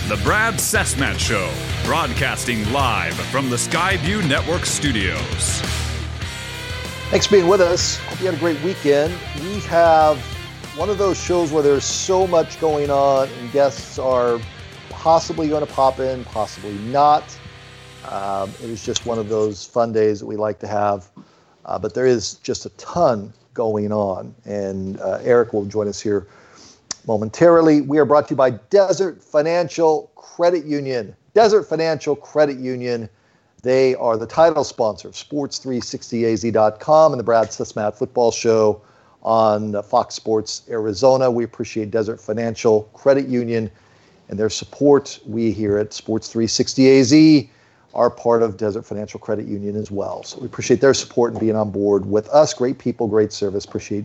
The Brad Cessmat Show, broadcasting live from the Skyview Network studios. Thanks for being with us. Hope you had a great weekend. We have one of those shows where there's so much going on and guests are possibly going to pop in, possibly not. It is just one of those fun days that we like to have. But there is just a ton going on. And Eric will join us here momentarily. We are brought to you by Desert Financial Credit Union. Desert Financial Credit Union. They are the title sponsor of Sports360AZ.com and the Brad Cessmat Football Show on Fox Sports Arizona. We appreciate Desert Financial Credit Union and their support. We here at Sports360AZ are part of Desert Financial Credit Union as well. So we appreciate their support and being on board with us. Great people, great service. Appreciate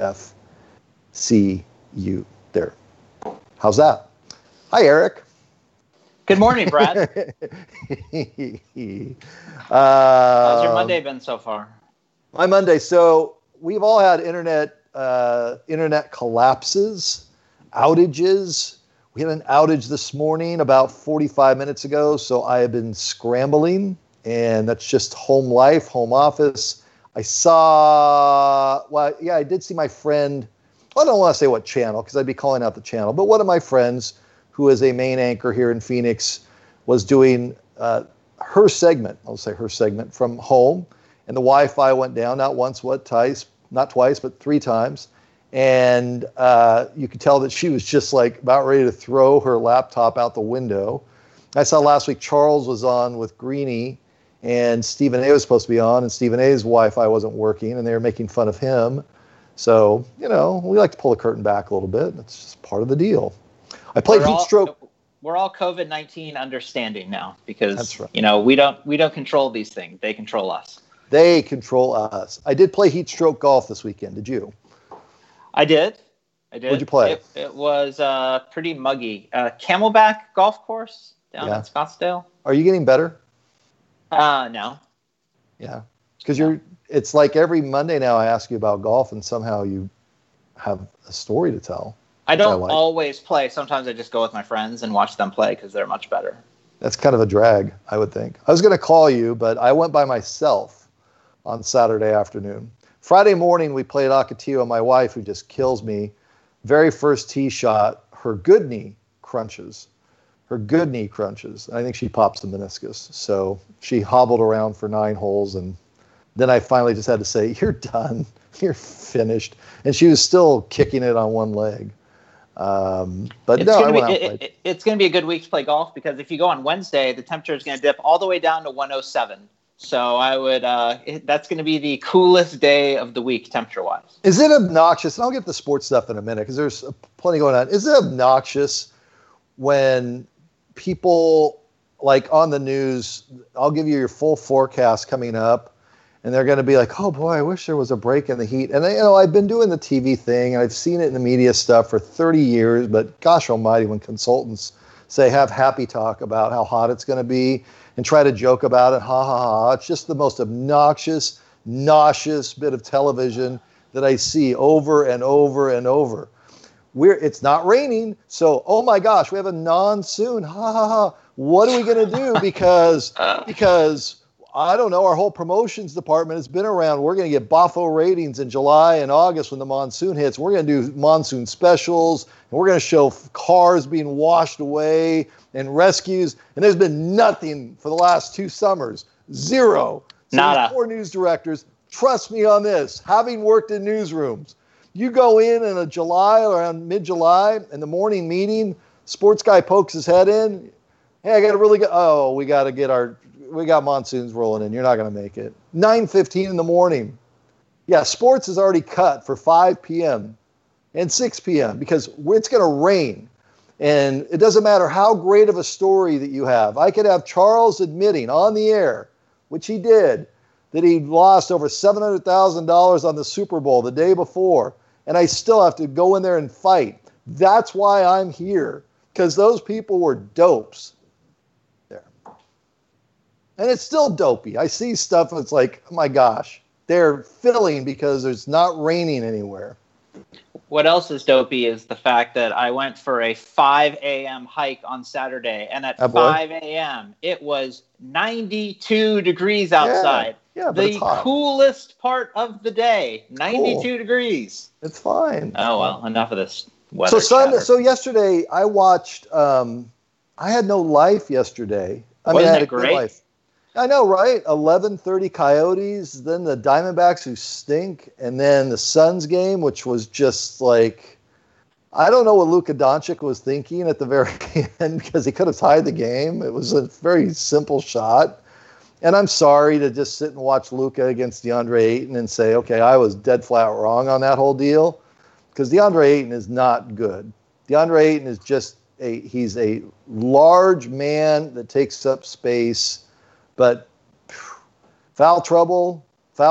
DFCU there. How's that? Hi, Eric. Good morning, Brad. How's your Monday been so far? My Monday. So we've all had internet collapses, outages. We had an outage this morning about 45 minutes ago. So I have been scrambling, and that's just home life, home office. I did see my friend. I don't want to say what channel because I'd be calling out the channel, but one of my friends who is a main anchor here in Phoenix was doing her segment, I'll say her segment from home, and the Wi-Fi went down not once, not twice, but 3 times. And you could tell that she was just like about ready to throw her laptop out the window. I saw last week Charles was on with Greeny and Stephen A was supposed to be on, and Stephen A's Wi-Fi wasn't working, and they were making fun of him. So, we like to pull the curtain back a little bit. That's just part of the deal. I played Heatstroke. We're all COVID-19 understanding now because, that's right. We don't control these things. They control us. They control us. I did play Heatstroke golf this weekend. Did you? I did. Where'd you play? It was pretty muggy. Camelback golf course down in Scottsdale. Are you getting better? No. Yeah. Because it's like every Monday now I ask you about golf and somehow you have a story to tell. I don't always play. Sometimes I just go with my friends and watch them play because they're much better. That's kind of a drag, I would think. I was going to call you, but I went by myself on Saturday afternoon. Friday morning, we played Ocotillo. My wife, who just kills me, very first tee shot, her good knee crunches. I think she pops the meniscus. So she hobbled around for 9 holes, and then I finally just had to say, you're done. You're finished. And she was still kicking it on one leg. It's going to be a good week to play golf because if you go on Wednesday, the temperature is going to dip all the way down to 107. So I would. That's going to be the coolest day of the week, temperature-wise. Is it obnoxious? And I'll get the sports stuff in a minute because there's plenty going on. Is it obnoxious when people, like on the news, I'll give you your full forecast coming up, and they're going to be like, "Oh boy, I wish there was a break in the heat." And I've been doing the TV thing, and I've seen it in the media stuff for 30 years. But gosh almighty, when consultants say have happy talk about how hot it's going to be and try to joke about it, ha ha ha, it's just the most obnoxious, nauseous bit of television that I see over and over and over. It's not raining, so oh my gosh, we have a monsoon, ha ha ha. What are we going to do? Because I don't know, our whole promotions department has been around. We're going to get Boffo ratings in July and August when the monsoon hits. We're going to do monsoon specials, and we're going to show cars being washed away and rescues. And there's been nothing for the last 2 summers. Zero. So Nada. 4 news directors, trust me on this, having worked in newsrooms. You go in a July or around mid-July in the morning meeting, sports guy pokes his head in. Hey, I got to really go. We got monsoons rolling in. You're not going to make it. 9:15 in the morning. Yeah, sports is already cut for 5 p.m. and 6 p.m. because it's going to rain. And it doesn't matter how great of a story that you have. I could have Charles admitting on the air, which he did, that he lost over $700,000 on the Super Bowl the day before. And I still have to go in there and fight. That's why I'm here, because those people were dopes. And it's still dopey. I see stuff that's like, oh my gosh, they're filling because there's not raining anywhere. What else is dopey is the fact that I went for a 5 a.m. hike on Saturday, and at 5 a.m. it was 92 degrees outside. Yeah, but it's hot. Coolest part of the day, 92 degrees. It's fine. Oh, well, enough of this weather. So yesterday I watched, I had no life yesterday. I had a great life. I know, right? 11:30 Coyotes, then the Diamondbacks who stink, and then the Suns game, which was just like, I don't know what Luka Doncic was thinking at the very end because he could have tied the game. It was a very simple shot. And I'm sorry to just sit and watch Luka against DeAndre Ayton and say, okay, I was dead flat wrong on that whole deal, because DeAndre Ayton is not good. DeAndre Ayton is just he's a large man that takes up space. But foul trouble.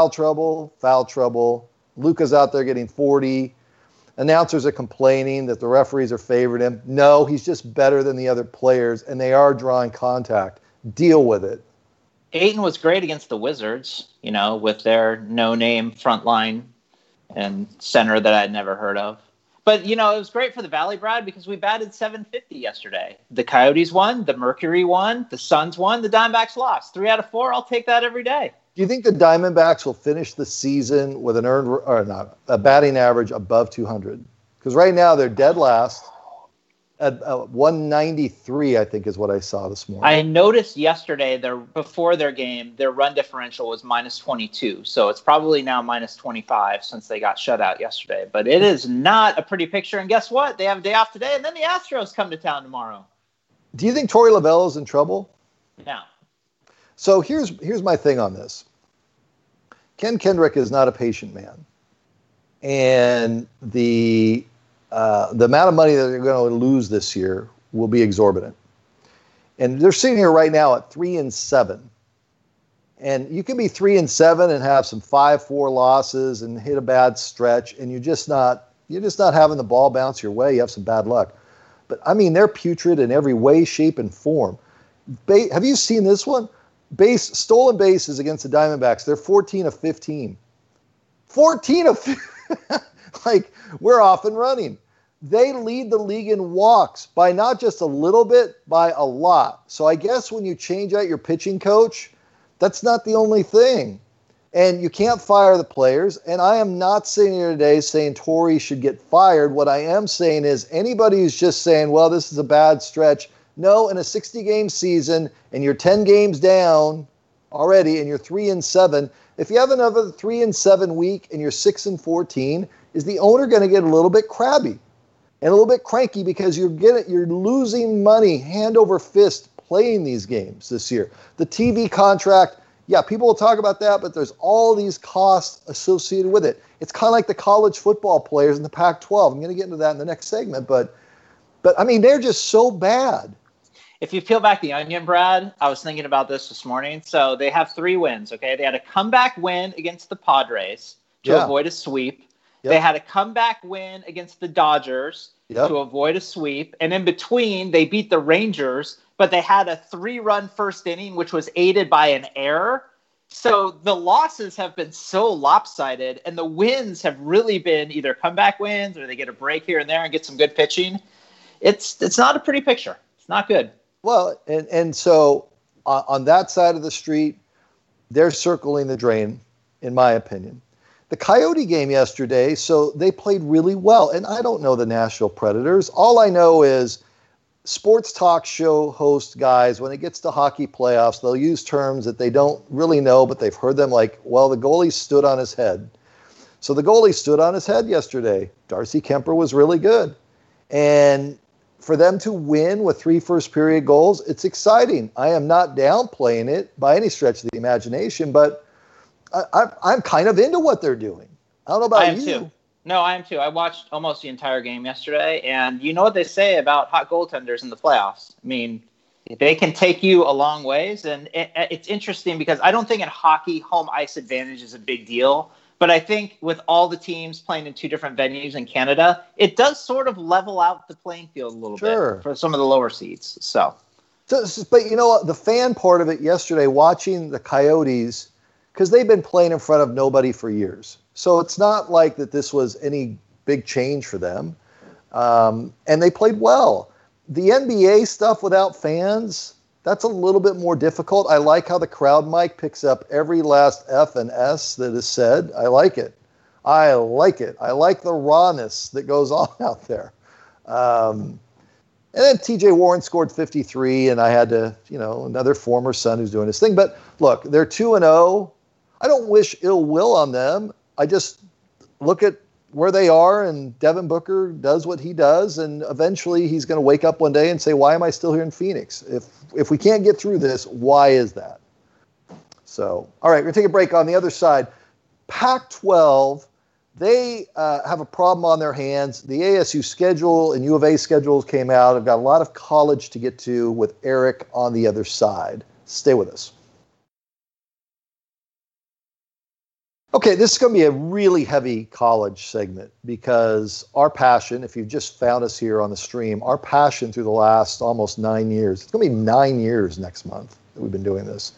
Luka's out there getting 40. Announcers are complaining that the referees are favoring him. No, he's just better than the other players, and they are drawing contact. Deal with it. Ayton was great against the Wizards, with their no-name front line and center that I'd never heard of. But, it was great for the Valley, Brad, because we batted .750 yesterday. The Coyotes won, the Mercury won, the Suns won, the Diamondbacks lost. 3 out of 4, I'll take that every day. Do you think the Diamondbacks will finish the season with a batting average above 200? Because right now they're dead last at 193, I think is what I saw this morning. I noticed yesterday, before their game, their run differential was -22. So it's probably now -25 since they got shut out yesterday. But it is not a pretty picture. And guess what? They have a day off today, and then the Astros come to town tomorrow. Do you think Torey Lovullo's in trouble? No. So here's my thing on this. Ken Kendrick is not a patient man. And the amount of money that they're going to lose this year will be exorbitant. And they're sitting here right now at 3-7. And you can be 3-7 and have some 5-4 losses and hit a bad stretch, and you're just not having the ball bounce your way. You have some bad luck. But they're putrid in every way, shape, and form. Have you seen this one? Stolen bases against the Diamondbacks. They're 14 of 15. 14 of 15. Like, we're off and running. They lead the league in walks by not just a little bit, by a lot. So I guess when you change out your pitching coach, that's not the only thing. And you can't fire the players. And I am not sitting here today saying Torey should get fired. What I am saying is anybody who's just saying, well, this is a bad stretch. No, in a 60-game season, and you're 10 games down already, and you're 3-7, if you have another 3-7 week and you're 6-14, is the owner going to get a little bit crabby and a little bit cranky because you're losing money hand over fist playing these games this year? The TV contract, yeah, people will talk about that, but there's all these costs associated with it. It's kind of like the college football players in the Pac-12. I'm going to get into that in the next segment, but they're just so bad. If you peel back the onion, Brad, I was thinking about this morning. So they have 3 wins, okay? They had a comeback win against the Padres to avoid a sweep. Yep. They had a comeback win against the Dodgers to avoid a sweep. And in between, they beat the Rangers, but they had a 3-run first inning, which was aided by an error. So the losses have been so lopsided, and the wins have really been either comeback wins or they get a break here and there and get some good pitching. It's not a pretty picture. It's not good. Well, and so on that side of the street, they're circling the drain, in my opinion. The Coyote game yesterday, so they played really well. And I don't know the Nashville Predators. All I know is sports talk show host guys, when it gets to hockey playoffs, they'll use terms that they don't really know, but they've heard them, like, well, the goalie stood on his head. So the goalie stood on his head yesterday. Darcy Kemper was really good. And for them to win with 3 first-period goals, it's exciting. I am not downplaying it by any stretch of the imagination, but I'm kind of into what they're doing. I don't know about you. I am too. No, I am too. I watched almost the entire game yesterday, and you know what they say about hot goaltenders in the playoffs. They can take you a long ways, and it's interesting because I don't think in hockey home ice advantage is a big deal. But I think with all the teams playing in 2 different venues in Canada, it does sort of level out the playing field a little bit for some of the lower seeds. So, but you know what? The fan part of it yesterday, watching the Coyotes, because they've been playing in front of nobody for years. So it's not like that this was any big change for them. And they played well. The NBA stuff without fans, that's a little bit more difficult. I like how the crowd mic picks up every last F and S that is said. I like it. I like the rawness that goes on out there. And then TJ Warren scored 53, and I had to, another former Sun who's doing his thing. But look, they're 2-0. I don't wish ill will on them. I just look at where they are, and Devin Booker does what he does, and eventually he's going to wake up one day and say, why am I still here in Phoenix? If we can't get through this, why is that? So, all right, we're going to take a break. On the other side, Pac-12, they have a problem on their hands. The ASU schedule and U of A schedules came out. I've got a lot of college to get to with Eric on the other side. Stay with us. Okay, this is going to be a really heavy college segment because our passion, if you've just found us here on the stream, our passion through the last almost 9 years, it's going to be 9 years next month that we've been doing this,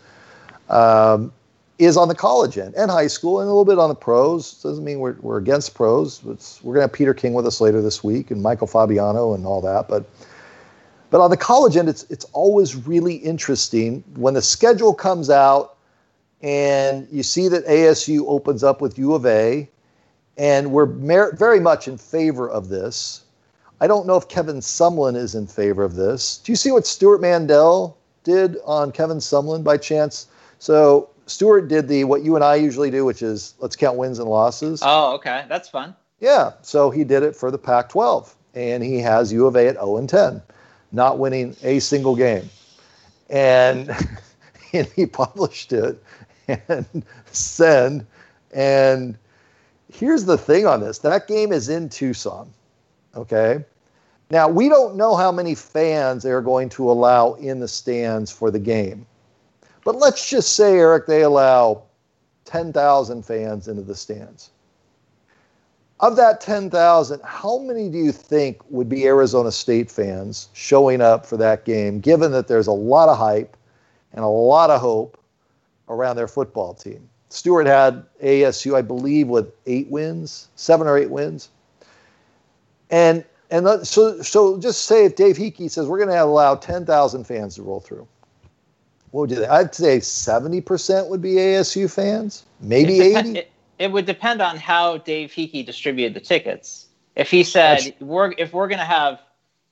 is on the college end and high school and a little bit on the pros. Doesn't mean we're against pros. We're going to have Peter King with us later this week and Michael Fabiano and all that. But on the college end, it's always really interesting when the schedule comes out and you see that ASU opens up with U of A, and we're very much in favor of this. I don't know if Kevin Sumlin is in favor of this. Do you see what Stuart Mandel did on Kevin Sumlin by chance? So Stuart did what you and I usually do, which is let's count wins and losses. Oh, okay. That's fun. Yeah. So he did it for the Pac-12, and he has U of A at 0-10, not winning a single game. And he published it. And send. And here's the thing on this. That game is in Tucson. Okay. Now, we don't know how many fans they're going to allow in the stands for the game. But let's just say, Eric, they allow 10,000 fans into the stands. Of that 10,000, how many do you think would be Arizona State fans showing up for that game, given that there's a lot of hype and a lot of hope around their football team? Stewart had ASU, I believe, with 7 or 8 wins. And so just say if Dave Hickey says we're going to allow 10,000 fans to roll through, what would you think? I'd say 70% would be ASU fans, maybe 80%. It would depend on how Dave Hickey distributed the tickets. If he said if we're going to have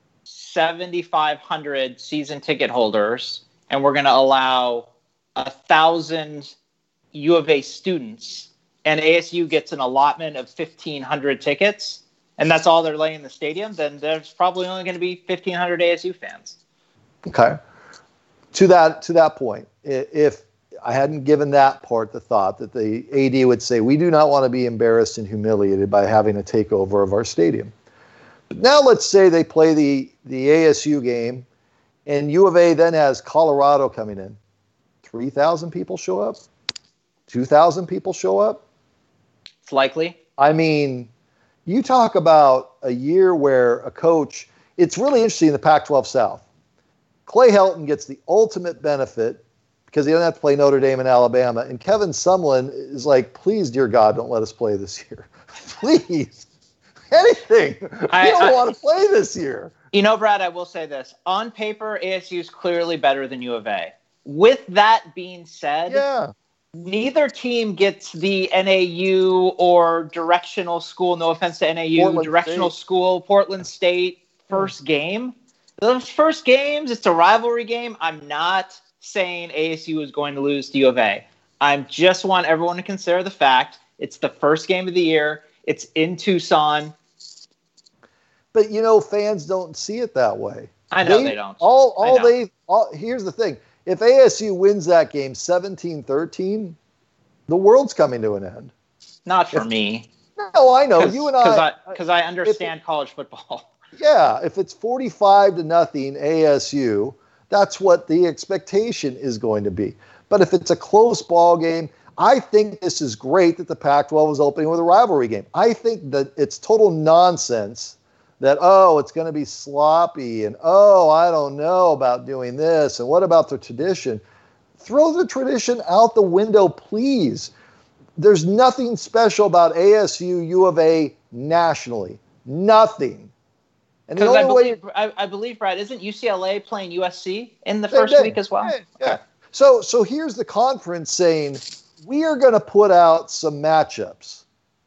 7,500 season ticket holders and we're going to allow 1,000 U of A students, and ASU gets an allotment of 1,500 tickets, and that's all they're laying in the stadium, then there's probably only going to be 1,500 ASU fans. Okay. To that point, if I hadn't given that part the thought that the AD would say, we do not want to be embarrassed and humiliated by having a takeover of our stadium. But now let's say they play the ASU game, and U of A then has Colorado coming in. 3,000 people show up? 2,000 people show up? It's likely. I mean, you talk about a year where a coach, it's really interesting in the Pac-12 South. Clay Helton gets the ultimate benefit because he doesn't have to play Notre Dame and Alabama. And Kevin Sumlin is like, please, dear God, don't let us play this year. Please. Anything. We don't want to play this year. Brad, I will say this. On paper, ASU is clearly better than U of A. With that being said, neither team gets the NAU or directional school, no offense to NAU, Portland directional State. School, Portland State first game. Those first games, it's a rivalry game. I'm not saying ASU is going to lose to U of A. I just want everyone to consider the fact it's the first game of the year. It's in Tucson. But, fans don't see it that way. I know they don't. Here's the thing. If ASU wins that game 17-13, the world's coming to an end. Not for me. No, I know. You and I. Because I understand college football. Yeah, if it's 45-0 ASU, that's what the expectation is going to be. But if it's a close ball game, I think this is great that the Pac-12 is opening with a rivalry game. I think that it's total nonsense that, it's going to be sloppy, and, I don't know about doing this, and what about the tradition? Throw the tradition out the window, please. There's nothing special about ASU, U of A nationally. Nothing. And because I believe, Brad, isn't UCLA playing USC in the first week as well? Yeah. Okay. So here's the conference saying, we are going to put out some matchups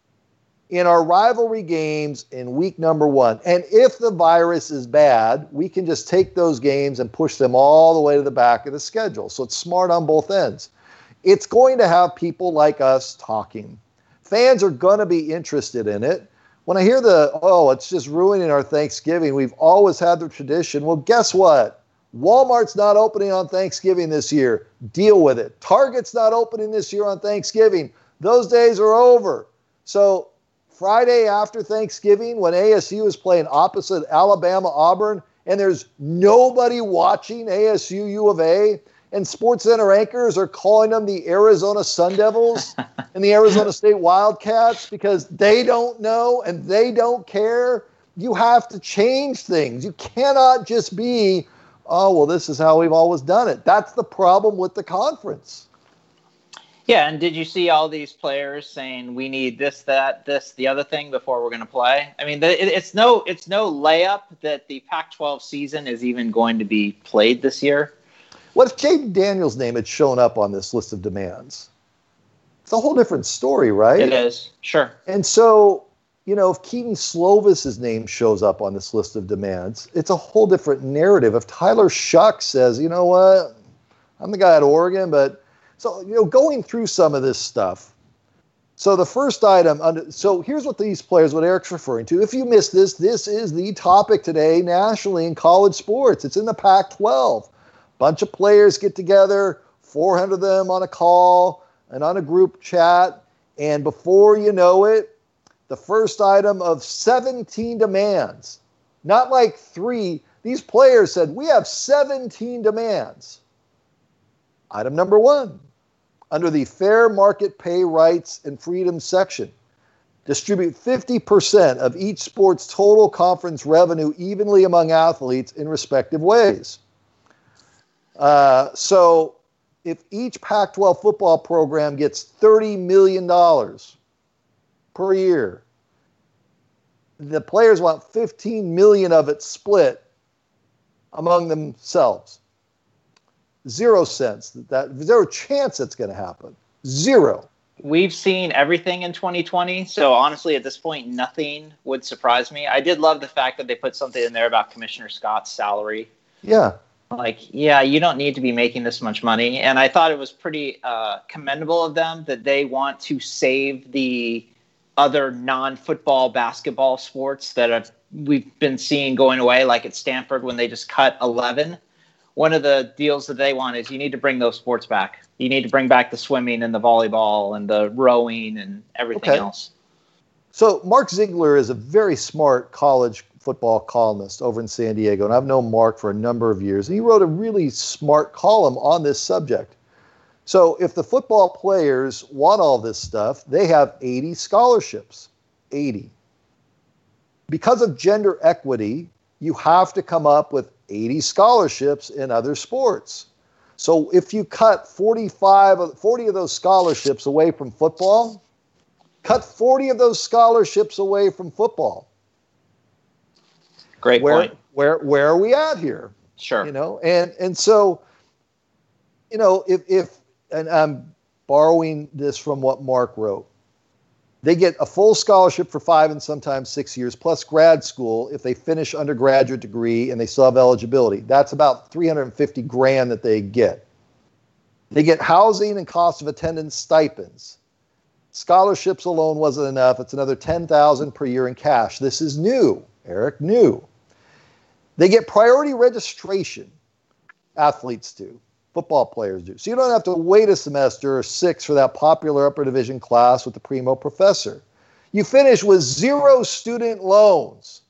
in our rivalry games in week number 1. And if the virus is bad, we can just take those games and push them all the way to the back of the schedule. So it's smart on both ends. It's going to have people like us talking. Fans are going to be interested in it. When I hear it's just ruining our Thanksgiving, we've always had the tradition. Well, guess what? Walmart's not opening on Thanksgiving this year. Deal with it. Target's not opening this year on Thanksgiving. Those days are over. So Friday after Thanksgiving, when ASU is playing opposite Alabama Auburn, and there's nobody watching ASU U of A, and SportsCenter anchors are calling them the Arizona Sun Devils and the Arizona State Wildcats because they don't know and they don't care. You have to change things. You cannot just be, this is how we've always done it. That's the problem with the conference. Yeah, and did you see all these players saying we need this, that, this, the other thing before we're going to play? I mean, it's no layup that the Pac-12 season is even going to be played this year. What if Jaden Daniels' name had shown up on this list of demands? It's a whole different story, right? It is, sure. And so, if Keaton Slovis's name shows up on this list of demands, it's a whole different narrative. If Tyler Shuck says, you know what, I'm the guy at Oregon, but so, going through some of this stuff. So the first item, so here's what these players, what Eric's referring to. If you missed this is the topic today nationally in college sports. It's in the Pac-12. Bunch of players get together, 400 of them on a call and on a group chat. And before you know it, the first item of 17 demands, not like 3. These players said, we have 17 demands. Item number 1. Under the fair market pay rights and freedom section, distribute 50% of each sport's total conference revenue evenly among athletes in respective ways. So if each Pac-12 football program gets $30 million per year, the players want $15 million of it split among themselves. 0 cents. Zero chance that's going to happen. 0. We've seen everything in 2020, so honestly, at this point, nothing would surprise me. I did love the fact that they put something in there about Commissioner Scott's salary. Yeah. You don't need to be making this much money. And I thought it was pretty commendable of them that they want to save the other non-football basketball sports that we've been seeing going away, like at Stanford when they just cut 11. One of the deals that they want is you need to bring those sports back. You need to bring back the swimming and the volleyball and the rowing and everything else. So Mark Ziegler is a very smart college football columnist over in San Diego, and I've known Mark for a number of years. And he wrote a really smart column on this subject. So if the football players want all this stuff, they have 80 scholarships. 80. Because of gender equity, you have to come up with 80 scholarships in other sports. So if you cut 40 of those scholarships away from football, cut 40 of those scholarships away from football. Great point. Where are we at here? Sure. And so, if I'm borrowing this from what Mark wrote, they get a full scholarship for 5 and sometimes 6 years, plus grad school if they finish undergraduate degree and they still have eligibility. That's about $350,000 that they get. They get housing and cost of attendance stipends. Scholarships alone wasn't enough. It's another $10,000 per year in cash. This is new, Eric, new. They get priority registration. Athletes do. Football players do. So you don't have to wait a semester or 6 for that popular upper division class with the primo professor. You finish with 0 student loans.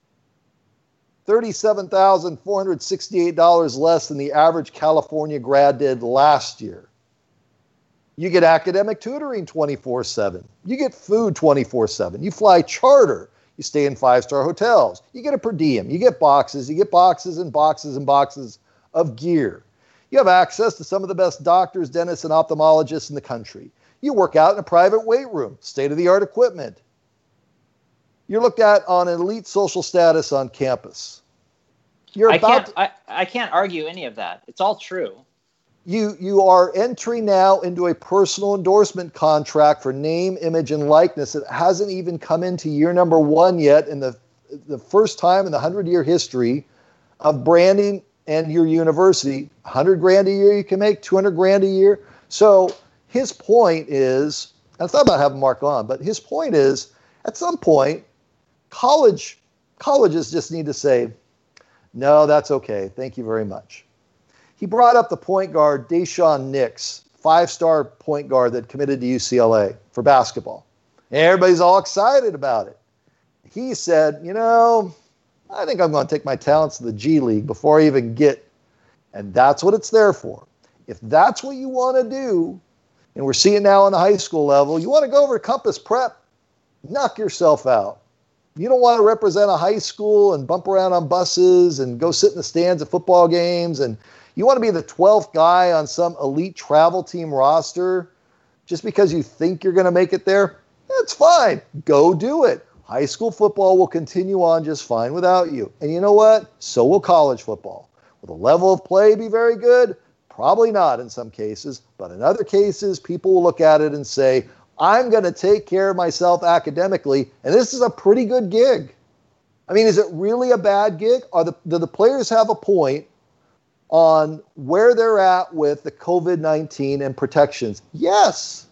$37,468 less than the average California grad did last year. You get academic tutoring 24/7. You get food 24/7. You fly charter. You stay in 5-star hotels. You get a per diem. You get boxes. You get boxes and boxes and boxes of gear. You have access to some of the best doctors, dentists, and ophthalmologists in the country. You work out in a private weight room, state-of-the-art equipment. You're looked at on an elite social status on campus. I can't argue any of that. It's all true. You are entering now into a personal endorsement contract for name, image, and likeness. It hasn't even come into year number 1 yet, in the first time in the 100-year history of branding and your university. $100,000 a year you can make, $200,000 a year. So his point is, I thought about having Mark on, but his point is, at some point, colleges just need to say, no, that's okay. Thank you very much. He brought up the point guard, Daishawn Nix, 5-star point guard that committed to UCLA for basketball. And everybody's all excited about it. He said, I think I'm going to take my talents to the G League before I even get. And that's what it's there for. If that's what you want to do, and we're seeing now on the high school level, you want to go over to Compass Prep, knock yourself out. You don't want to represent a high school and bump around on buses and go sit in the stands at football games, and you want to be the 12th guy on some elite travel team roster just because you think you're going to make it there. That's fine. Go do it. High school football will continue on just fine without you. And you know what? So will college football. Will the level of play be very good? Probably not in some cases, but in other cases, people will look at it and say, I'm going to take care of myself academically, and this is a pretty good gig. I mean, is it really a bad gig? Do the players have a point on where they're at with the COVID-19 and protections? Yes.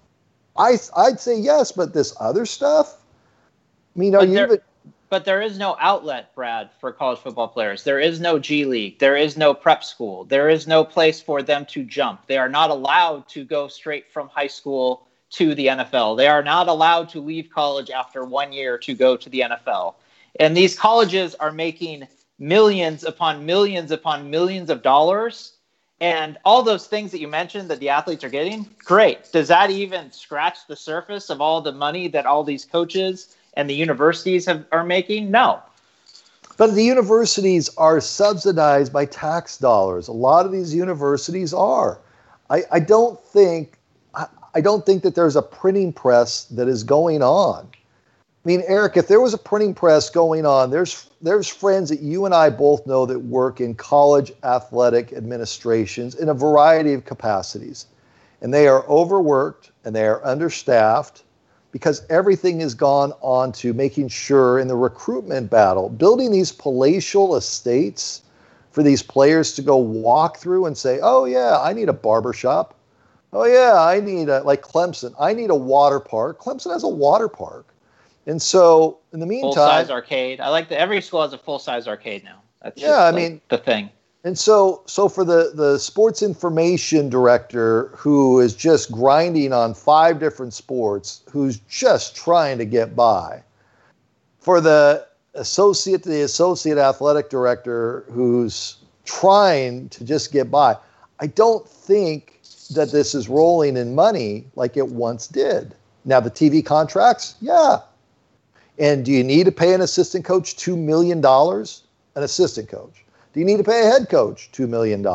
I'd say yes, but this other stuff? I mean, But there is no outlet, Brad, for college football players. There is no G League. There is no prep school. There is no place for them to jump. They are not allowed to go straight from high school to the NFL. They are not allowed to leave college after 1 year to go to the NFL. And these colleges are making millions upon millions upon millions of dollars. And all those things that you mentioned that the athletes are getting, great. Does that even scratch the surface of all the money that all these coaches and the universities are making? No. But the universities are subsidized by tax dollars. A lot of these universities are. I don't think that there's a printing press that is going on. I mean, Eric, if there was a printing press going on, there's friends that you and I both know that work in college athletic administrations in a variety of capacities. And they are overworked and they are understaffed because everything has gone on to making sure in the recruitment battle, building these palatial estates for these players to go walk through and say, oh yeah, I need a barbershop. Oh yeah, I need like Clemson. I need a water park. Clemson has a water park. And so in the meantime, full-size arcade. I like that every school has a full-size arcade now. That's the thing. And so for the sports information director who is just grinding on 5 different sports, who's just trying to get by, for the associate athletic director who's trying to just get by, I don't think that this is rolling in money like it once did. Now the TV contracts, yeah. And do you need to pay an assistant coach $2 million? An assistant coach. Do you need to pay a head coach $2 million?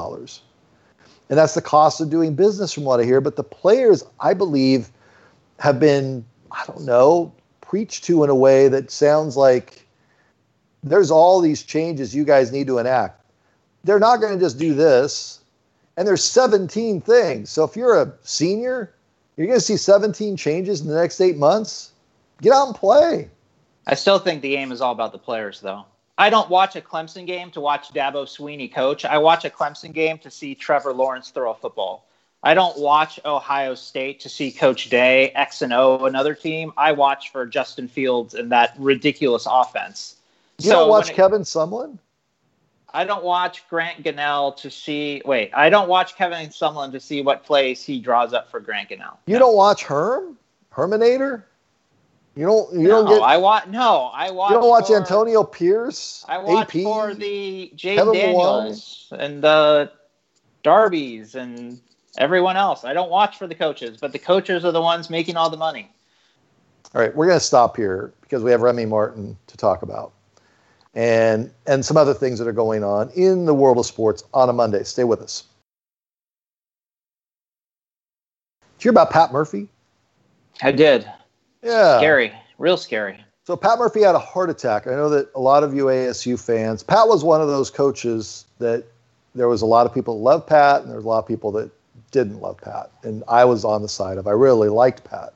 And that's the cost of doing business from what I hear. But the players, I believe, have been, preached to in a way that sounds like there's all these changes you guys need to enact. They're not going to just do this. And there's 17 things. So if you're a senior, you're going to see 17 changes in the next 8 months. Get out and play. I still think the game is all about the players, though. I don't watch a Clemson game to watch Dabo Swinney coach. I watch a Clemson game to see Trevor Lawrence throw a football. I don't watch Ohio State to see Coach Day, X and O, another team. I watch for Justin Fields and that ridiculous offense. You don't watch Kevin Sumlin? I don't watch Grant Gunnell to see – I don't watch Kevin Sumlin to see what plays he draws up for Grant Gunnell. You don't watch Herminator? You watch. You don't watch Antonio Pierce. I watch AP, for the Jaden Daniels and the Darbies and everyone else. I don't watch for the coaches, but the coaches are the ones making all the money. All right, we're going to stop here because we have Remy Martin to talk about, and some other things that are going on in the world of sports on a Monday. Stay with us. you hear about Pat Murphy? I did. Yeah. Scary. Real scary. So Pat Murphy had a heart attack. I know that a lot of you ASU fans, Pat was one of those coaches that there was a lot of people that loved Pat, and there was a lot of people that didn't love Pat. And I was on the side of, I really liked Pat.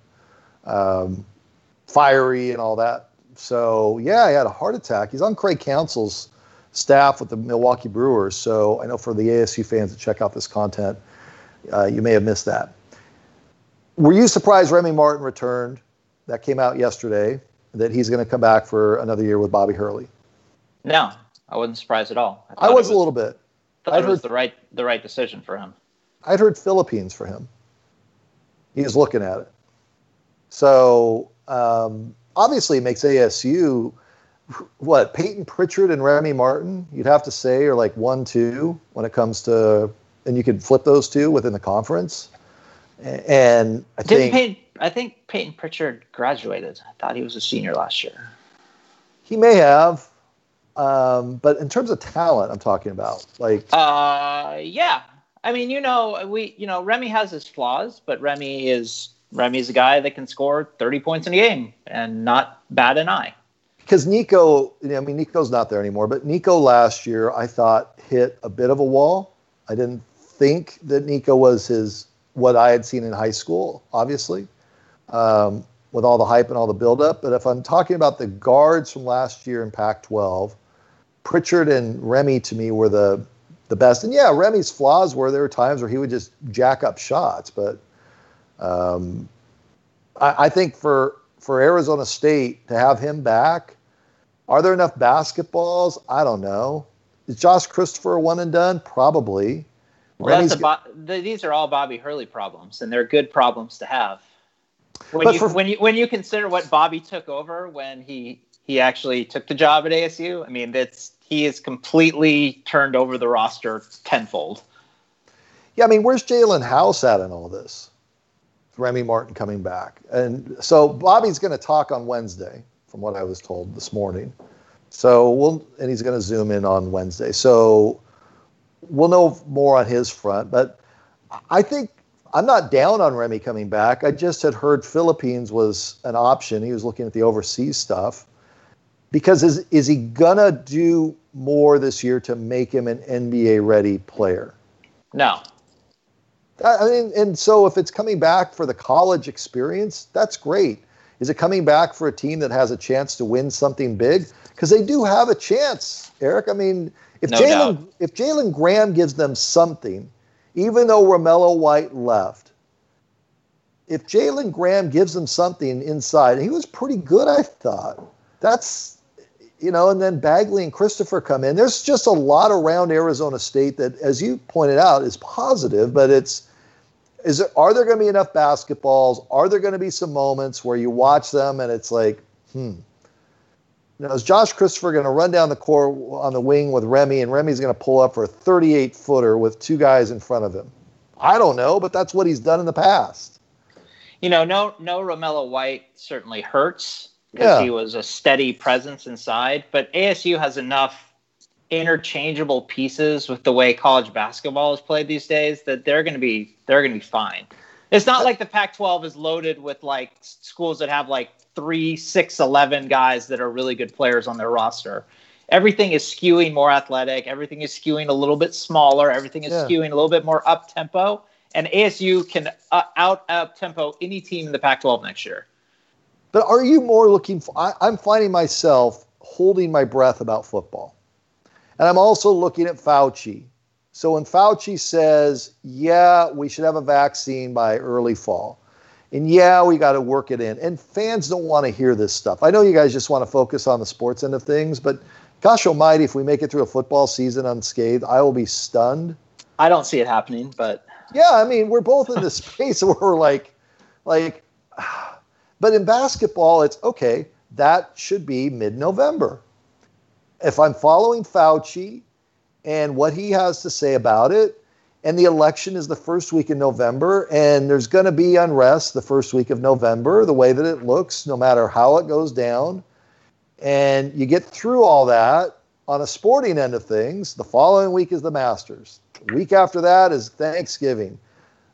Fiery and all that. So, yeah, he had a heart attack. He's on Craig Counsell's staff with the Milwaukee Brewers. So I know for the ASU fans that check out this content, you may have missed that. Were you surprised Remy Martin returned? That came out yesterday, that he's going to come back for another year with Bobby Hurley. No, I wasn't surprised at all. I was a little bit. I thought it was the right decision for him. I'd heard Philippines for him. He was looking at it. So obviously it makes ASU, what, Peyton Pritchard and Remy Martin, you'd have to say, are like 1-2 when it comes to, and you could flip those two within the conference. And I think Peyton Pritchard graduated. I thought he was a senior last year. He may have, but in terms of talent, I'm talking about yeah. I mean, Remy has his flaws, but Remy is a guy that can score 30 points in a game and not bat an eye. Because Nico, Nico's not there anymore, but Nico last year I thought hit a bit of a wall. I didn't think that Nico was what I had seen in high school, obviously, with all the hype and all the buildup. But if I'm talking about the guards from last year in Pac-12, Pritchard and Remy to me were the best. And yeah, Remy's flaws were there were times where he would just jack up shots. But I think for Arizona State to have him back, are there enough basketballs? I don't know. Is Josh Christopher a one and done? Probably. Well, these are all Bobby Hurley problems, and they're good problems to have. When you consider what Bobby took over when he actually took the job at ASU, I mean, he is completely turned over the roster tenfold. Yeah, I mean, where's Jalen House at in all this? Remy Martin coming back. And so Bobby's going to talk on Wednesday, from what I was told this morning. And he's going to zoom in on Wednesday. So we'll know more on his front. But I think I'm not down on Remy coming back. I just had heard Philippines was an option. He was looking at the overseas stuff. Because is he going to do more this year to make him an NBA-ready player? No. I mean, and so if it's coming back for the college experience, that's great. Is it coming back for a team that has a chance to win something big? Because they do have a chance, Eric. I mean, if Jalen Graham gives them something, even though Romello White left, if Jalen Graham gives them something inside, he was pretty good, I thought. That's, and then Bagley and Christopher come in. There's just a lot around Arizona State that, as you pointed out, is positive, but are there going to be enough basketballs? Are there going to be some moments where you watch them and it's like, is Josh Christopher going to run down the court on the wing with Remy, and Remy's going to pull up for a 38-footer with two guys in front of him? I don't know, but that's what he's done in the past. No Romello White certainly hurts because he was a steady presence inside, but ASU has enough interchangeable pieces with the way college basketball is played these days that they're going to be fine. It's not like the Pac-12 is loaded with like schools that have like 3, 6, 11 guys that are really good players on their roster. Everything is skewing more athletic. Everything is skewing a little bit smaller. Everything is skewing a little bit more up-tempo. And ASU can out-tempo any team in the Pac-12 next year. But are you more looking for – I'm finding myself holding my breath about football. And I'm also looking at Fauci. So when Fauci says, we should have a vaccine by early fall. And we got to work it in. And fans don't want to hear this stuff. I know you guys just want to focus on the sports end of things, but gosh almighty, if we make it through a football season unscathed, I will be stunned. I don't see it happening, but... Yeah, I mean, we're both in this space where we're like, but in basketball, it's okay, that should be mid-November. If I'm following Fauci and what he has to say about it, and the election is the first week in November, and there's going to be unrest the first week of November, the way that it looks, no matter how it goes down, and you get through all that on a sporting end of things, the following week is the Masters. The week after that is Thanksgiving.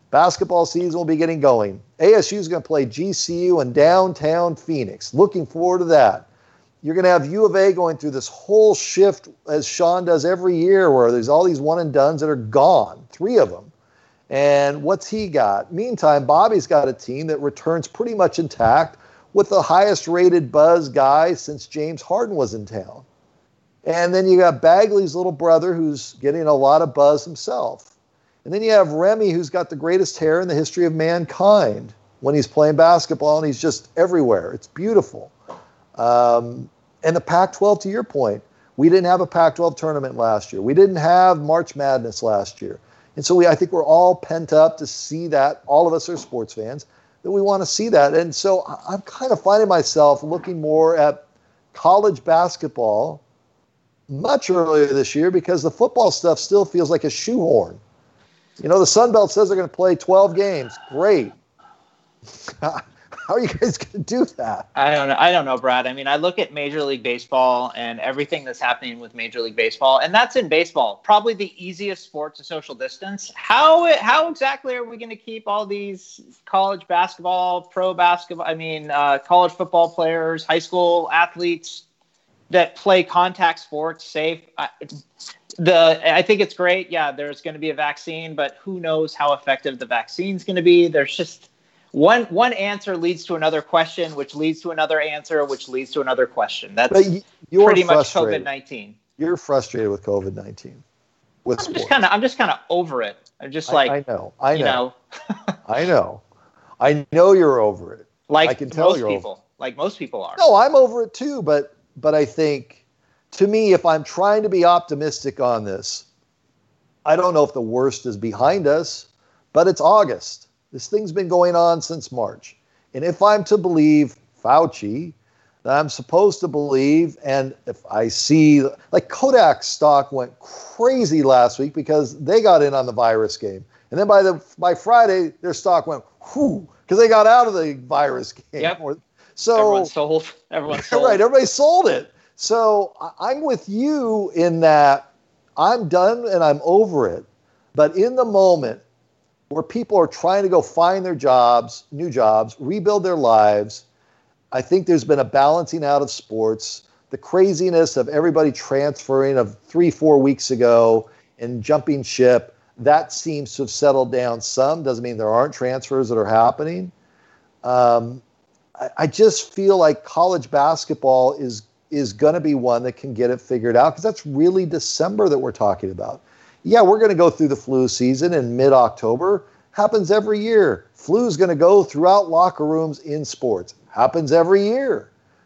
Basketball season will be getting going. ASU is going to play GCU in downtown Phoenix. Looking forward to that. You're going to have U of A going through this whole shift, as Sean does every year, where there's all these one-and-dones that are gone, 3 of them. And what's he got? Meantime, Bobby's got a team that returns pretty much intact with the highest-rated buzz guy since James Harden was in town. And then you got Bagley's little brother, who's getting a lot of buzz himself. And then you have Remy, who's got the greatest hair in the history of mankind when he's playing basketball, and he's just everywhere. It's beautiful. And the Pac-12, to your point, we didn't have a Pac-12 tournament last year. We didn't have March Madness last year. And so I think we're all pent up to see that. All of us are sports fans, that we want to see that. And so I'm kind of finding myself looking more at college basketball much earlier this year because the football stuff still feels like a shoehorn. You know, the Sun Belt says they're going to play 12 games. Great. How are you guys going to do that? I don't know, Brad. I mean, I look at Major League Baseball and everything that's happening with Major League Baseball, and that's in baseball, probably the easiest sport to social distance. How exactly are we going to keep all these college basketball, pro basketball, college football players, high school athletes that play contact sports safe? I think it's great. Yeah, there's going to be a vaccine, but who knows how effective the vaccine's going to be? There's just one answer leads to another question, which leads to another answer, which leads to another question. That's pretty much COVID-19. You're frustrated with COVID-19. I'm just kind of over it. I'm just I know. I know you're over it. Like I can tell most people. Like most people are. No, I'm over it too, but I think, to me, if I'm trying to be optimistic on this, I don't know if the worst is behind us, but it's August. This thing's been going on since March. And if I'm to believe Fauci, that I'm supposed to believe, and if I see, like Kodak stock went crazy last week because they got in on the virus game. And then by Friday, their stock went whoo, because they got out of the virus game. Yep. So everyone sold. Right, everybody sold it. So I'm with you in that I'm done and I'm over it. But in the moment where people are trying to go find their jobs, new jobs, rebuild their lives, I think there's been a balancing out of sports. The craziness of everybody transferring of 3-4 weeks ago and jumping ship, that seems to have settled down some. Doesn't mean there aren't transfers that are happening. I just feel like college basketball is going to be one that can get it figured out because that's really December that we're talking about. Yeah, we're going to go through the flu season in mid-October. Happens every year. Flu is going to go throughout locker rooms in sports. Happens every year.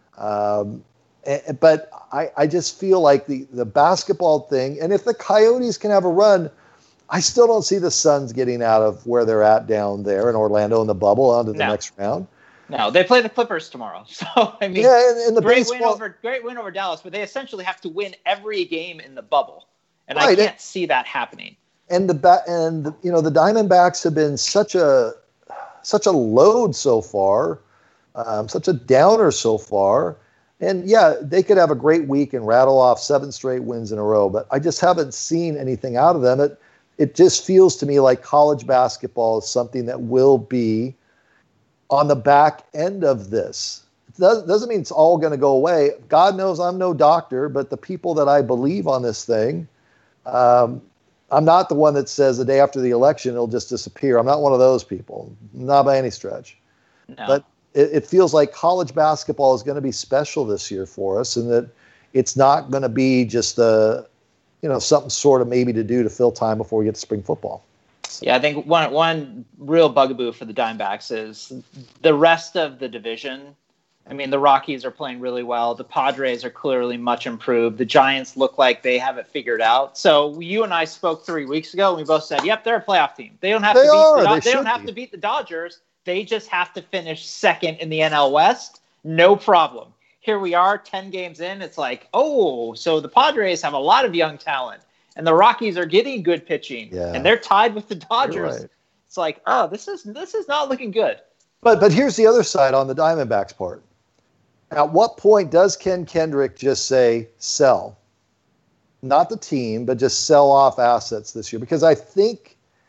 But I just feel like the basketball thing, and if the Coyotes can have a run, I still don't see the Suns getting out of where they're at down there in Orlando in the bubble onto the next round. No, they play the Clippers tomorrow. So, I mean, and the great win over Dallas, but they essentially have to win every game in the bubble. And right. I can't see that happening. And the Diamondbacks have been such a load so far, such a downer so far. And yeah, they could have a great week and rattle off 7 straight wins in a row, but I just haven't seen anything out of them. It just feels to me like college basketball is something that will be on the back end of this. It doesn't mean it's all going to go away. God knows I'm no doctor, but the people that I believe on this thing, I'm not the one that says the day after the election it'll just disappear. I'm not one of those people, not by any stretch. No. But it feels like college basketball is going to be special this year for us, and that it's not going to be just something sort of maybe to do to fill time before we get to spring football. Yeah, I think one real bugaboo for the Diamondbacks is the rest of the division. I mean, the Rockies are playing really well. The Padres are clearly much improved. The Giants look like they have it figured out. So you and I spoke 3 weeks ago, and we both said, "Yep, they're a playoff team. They don't have to beat the Dodgers. They just have to finish second in the NL West. No problem." Here we are, 10 games in. It's like, oh, so the Padres have a lot of young talent, and the Rockies are getting good pitching, and they're tied with the Dodgers. Right. It's like, oh, this is not looking good. But here's the other side on the Diamondbacks part. At what point does Ken Kendrick just say sell? Not the team, but just sell off assets this year? Because I think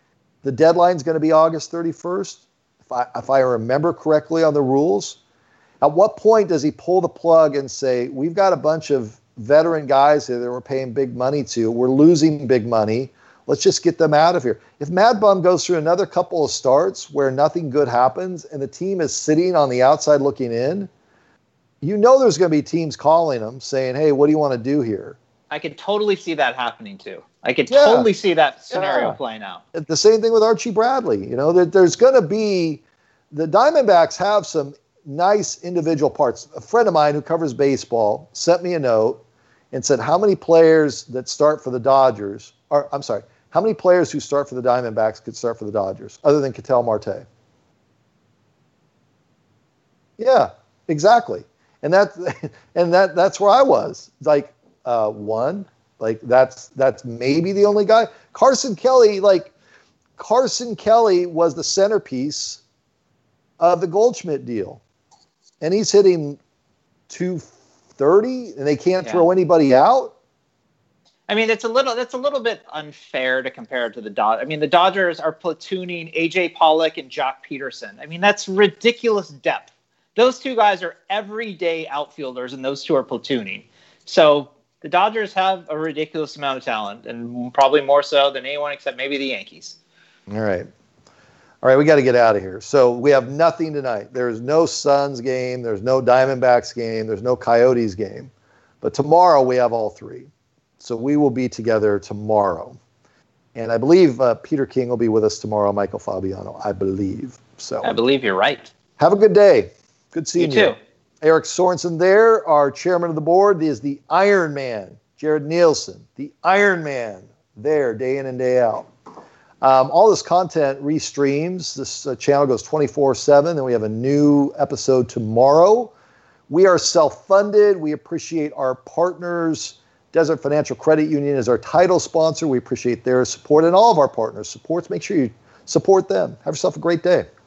The deadline's going to be August 31st, if I remember correctly on the rules. At what point does he pull the plug and say, we've got a bunch of veteran guys here that we're paying big money to. We're losing big money. Let's just get them out of here. If Mad Bum goes through another couple of starts where nothing good happens and the team is sitting on the outside looking in, you know there's going to be teams calling him saying, hey, what do you want to do here? I could totally see that happening too. I could totally see that scenario playing out. The same thing with Archie Bradley. You know, there's going to be, the Diamondbacks have some nice individual parts. A friend of mine who covers baseball sent me a note and said, how many players that start for the Dodgers, or I'm sorry, how many players who start for the Diamondbacks could start for the Dodgers other than Ketel Marte? Yeah, exactly. And that's where I was. Like, one, like that's maybe the only guy. Carson Kelly was the centerpiece of the Goldschmidt deal, and he's hitting 230, and they can't throw anybody out. I mean, that's a little bit unfair to compare it to the Dodgers. I mean, the Dodgers are platooning A.J. Pollock and Jock Peterson. I mean, that's ridiculous depth. Those two guys are everyday outfielders, and those two are platooning. So the Dodgers have a ridiculous amount of talent, and probably more so than anyone except maybe the Yankees. All right, we got to get out of here. So we have nothing tonight. There's no Suns game. There's no Diamondbacks game. There's no Coyotes game. But tomorrow we have all three. So we will be together tomorrow. And I believe Peter King will be with us tomorrow, Michael Fabiano, I believe. So I believe you're right. Have a good day. Good seeing you. You too. Eric Sorensen there, our chairman of the board, is the Iron Man. Jared Nielsen, the Iron Man, there day in and day out. All this content restreams. This channel goes 24/7, and we have a new episode tomorrow. We are self-funded. We appreciate our partners. Desert Financial Credit Union is our title sponsor. We appreciate their support and all of our partners' supports. Make sure you support them. Have yourself a great day.